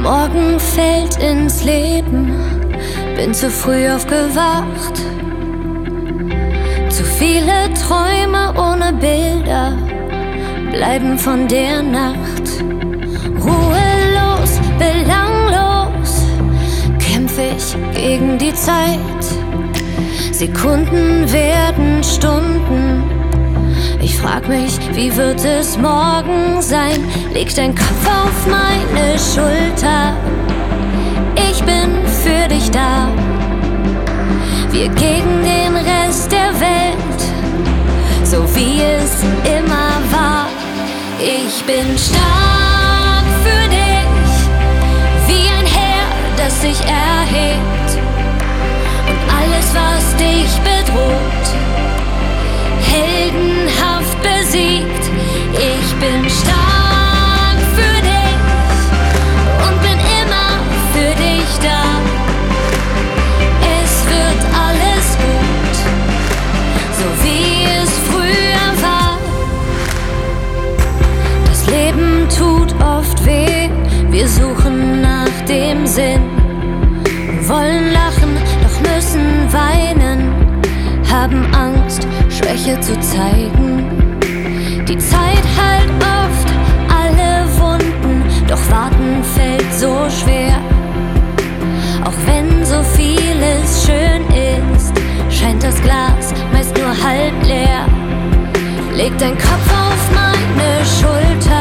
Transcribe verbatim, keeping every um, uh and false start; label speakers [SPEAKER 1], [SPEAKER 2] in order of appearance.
[SPEAKER 1] Morgen fällt ins Leben, bin zu früh aufgewacht. Zu viele Träume ohne Bilder bleiben von der Nacht. Ruhelos, belanglos kämpf ich gegen die Zeit. Sekunden werden Stunden. Ich frag mich, wie wird es morgen sein? Leg dein Kopf auf meine Schulter. Ich bin für dich da. Wir gegen den Rest der Welt, so wie es immer war. Ich bin stark für dich, wie ein Heer, das sich erhebt und alles, was dich bedroht, heldenhaft besiegt. Ich bin stark für dich und bin immer für dich da. Es wird alles gut, so wie es früher war. Das Leben tut oft weh, wir suchen nach dem Sinn, wollen lachen, doch müssen weinen, haben Angst, Schwäche zu zeigen. Die Zeit heilt oft alle Wunden, doch warten fällt so schwer. Auch wenn so vieles schön ist, scheint das Glas meist nur halb leer. Leg dein Kopf auf meine Schulter.